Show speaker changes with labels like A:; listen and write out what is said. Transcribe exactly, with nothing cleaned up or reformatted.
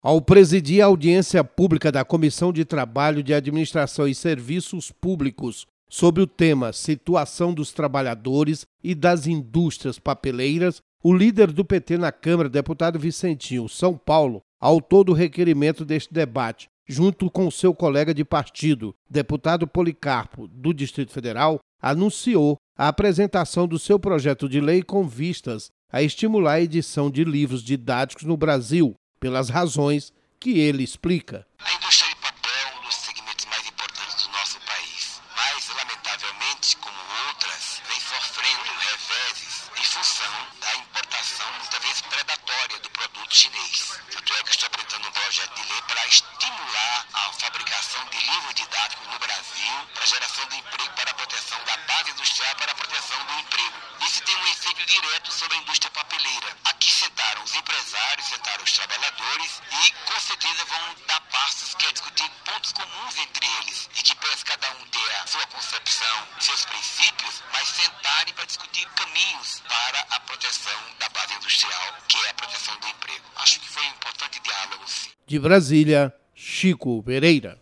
A: Ao presidir a audiência pública da Comissão de Trabalho, de Administração e Serviços Públicos sobre o tema Situação dos Trabalhadores e das Indústrias Papeleiras, o líder do P T na Câmara, deputado Vicentinho, São Paulo, autor do requerimento deste debate, junto com seu colega de partido, deputado Policarpo, do Distrito Federal, anunciou a apresentação do seu projeto de lei com vistas a estimular a edição de livros didáticos no Brasil, pelas razões que ele explica.
B: A indústria de papel é um dos segmentos mais importantes do nosso país, mas, lamentavelmente, como outras, vem sofrendo reveses em função da importação, muitas vezes predatória, do produto chinês. Tanto é que estou apresentando um projeto de lei para estimular a fabricação de livros didáticos no Brasil, para a geração de emprego, para a proteção da base industrial, para a proteção do emprego. Isso tem um efeito direto sobre a indústria papeleira. Aqui sentaram os empresários, sentaram os trabalhadores e, com certeza, vão dar passos que é discutir pontos comuns entre eles e que parece cada um ter a sua concepção, seus princípios, mas sentarem para discutir caminhos para a proteção da base industrial, que é a proteção do emprego. Acho que foi um importante diálogo, sim.
A: De Brasília, Chico Pereira.